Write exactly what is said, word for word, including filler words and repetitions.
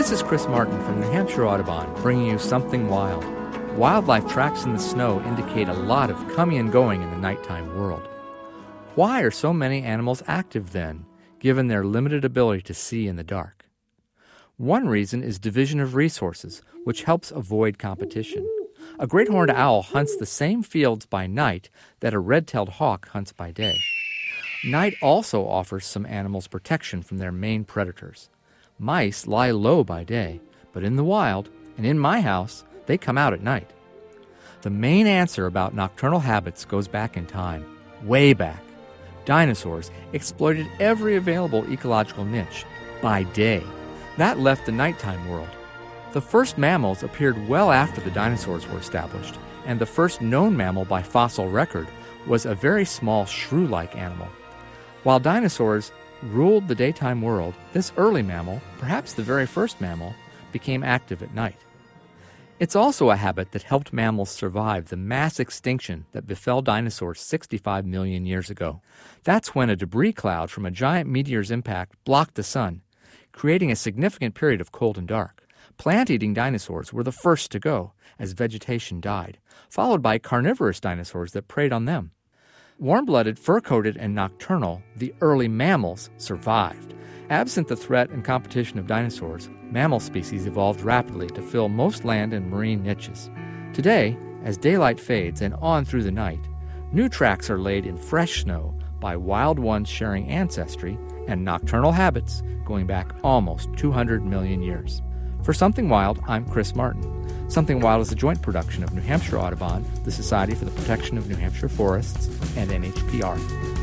This is Chris Martin from New Hampshire Audubon, bringing you Something Wild. Wildlife tracks in the snow indicate a lot of coming and going in the nighttime world. Why are so many animals active then, given their limited ability to see in the dark? One reason is division of resources, which helps avoid competition. A great horned owl hunts the same fields by night that a red-tailed hawk hunts by day. Night also offers some animals protection from their main predators. Mice lie low by day, but in the wild, and in my house, they come out at night. The main answer about nocturnal habits goes back in time, way back. Dinosaurs exploited every available ecological niche by day. That left the nighttime world. The first mammals appeared well after the dinosaurs were established, and the first known mammal by fossil record was a very small shrew-like animal. While dinosaurs ruled the daytime world, this early mammal, perhaps the very first mammal, became active at night. It's also a habit that helped mammals survive the mass extinction that befell dinosaurs sixty-five million years ago. That's when a debris cloud from a giant meteor's impact blocked the sun, creating a significant period of cold and dark. Plant-eating dinosaurs were the first to go, as vegetation died, followed by carnivorous dinosaurs that preyed on them. Warm-blooded, fur-coated, and nocturnal, the early mammals survived. Absent the threat and competition of dinosaurs, mammal species evolved rapidly to fill most land and marine niches. Today, as daylight fades and on through the night, new tracks are laid in fresh snow by wild ones sharing ancestry and nocturnal habits going back almost two hundred million years. For Something Wild, I'm Chris Martin. Something Wild is a joint production of New Hampshire Audubon, the Society for the Protection of New Hampshire Forests, and N H P R.